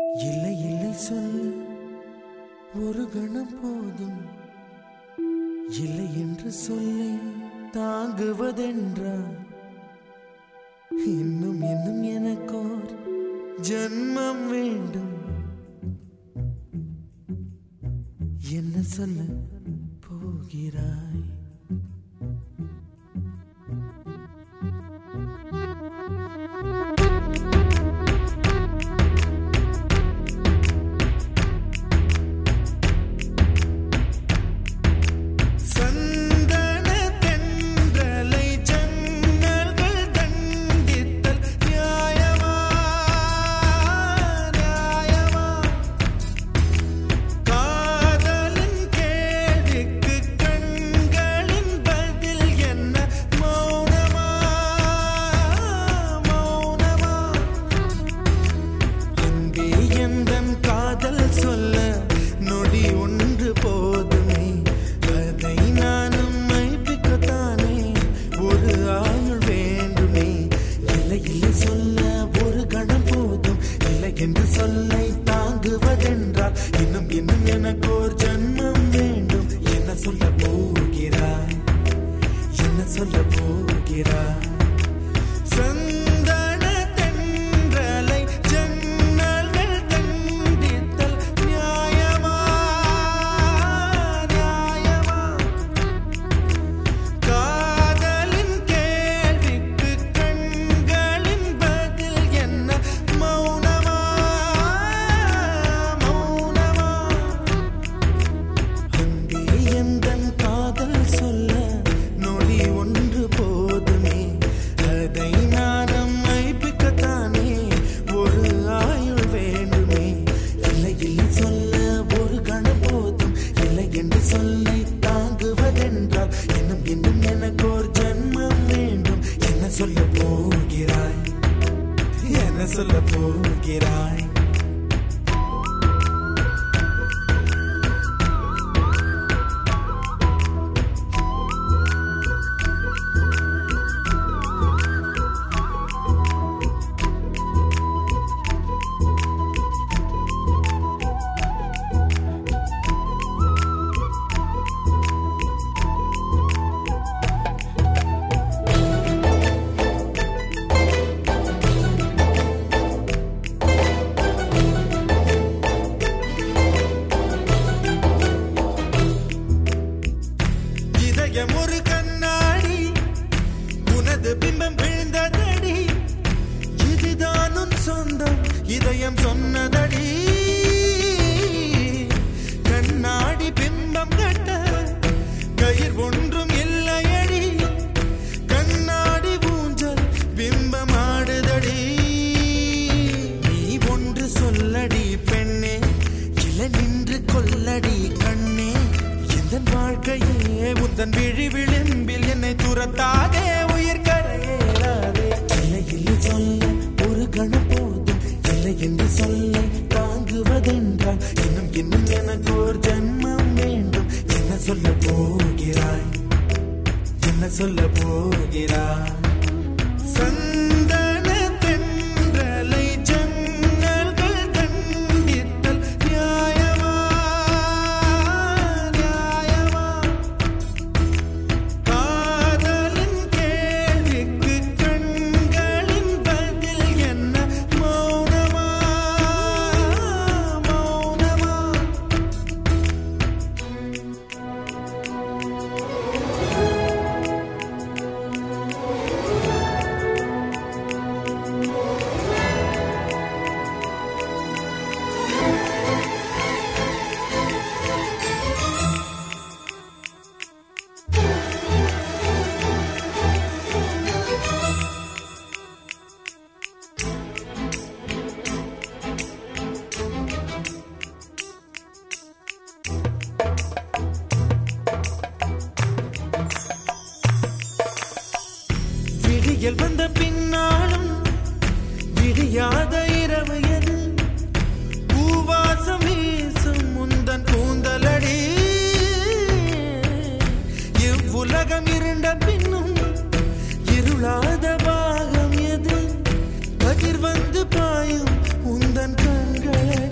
இல்லை இல்லை சொல்ல ஒரு கணம் போதும், இல்லை என்று சொல்லை தாங்குவதென்றா? இன்னும் இன்னும் எனக்கோர் ஜன்மம் வேண்டும். என்ன சொல்ல போகிறாய்? என்று சொல்லை தாங்குவதென்றால் இன்னும் இன்னும் எனக்கோர் ஜன்மம் வேண்டும். என்ன சொல்ல போகிறாய்? என்ன சொல்ல போகிறாய்? சந்தன தென்றலை ஜன்னல்கள் தண்டித்தல் நியாயமா நியாயமா? காதலின் கேள்விக்கு கண்களின் பதில் என்ன? மௌனமா மௌனமா? அன்பே எந்தன் காதல் சொல்ல நொடி ஒன்று போதுமே, அதை நானும் மைப்பிக்கத்தானே ஒரு ஆயுள் வேண்டுமே. இல்லை இல்லை சொல்ல ஒரு கணம் போதும், இல்லை என்று சொல்லை தாங்குவதென்றால் இன்னும் இன்னும் எனக்கோர் ஜன்மம் வேண்டும். என்ன சொல்ல போகிறாய்? என்ன சொல்ல போகிறாய்? ஒரு கண்ணாடி உனது பிம்பம் விழுந்ததடி, இதுதான் உன் சொந்தம் இதயம் சொன்னதடி. கண்ணாடி பிம்பம் கட்ட கயிர் ஒன்றும் இல்லையடி, கண்ணாடி ஊஞ்சல் பிம்பம் ஆடுதடி. நீ ஒன்று சொல்லடி பெண்ணே, இல நின்று கொல்லடி கண்ணே. எந்தன் வாழ்க்கையே உந்தன் விழி விளிம்பில் என்னை துரத்தாதே, உயிர் கரையேறாதே. இல்லை இல்லை சொல்ல ஒரு கணம் போதும், இல்லை என்று சொல்லை தாங்குவதென்றால் இன்னும் இன்னும் எனக்கு ஒரு ஜன்மம் வேண்டும். என்ன சொல்ல போகிறாய்? என்ன சொல்ல போகிறாய்? சந்தன தென்றலை ஜன்னல்கள் தண்டித்தல் நியாயமா நியாயமா? காதலின் கேள்விக்கு கண்களின் பதில் என்ன? மௌனமா மௌனமா? விடியல் வந்த பின்னாலும் விடியாத இரவு எது? பூவாசம் வீசும் முந்தன் கூந்தலடி. இவ்வுலகம் இருண்ட பின்னும் இருளாத பாகம் எது? கதிர் வந்து பாயும் உந்தன் கண்களடி.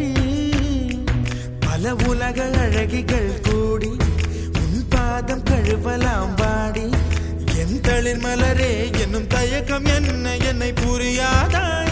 அழகிகள் கூடி உன் பாதம் கழுவலாம் வாடி என் தளிர் மலரே என்னும் தயக்கம் என்ன என்னை புரியாதா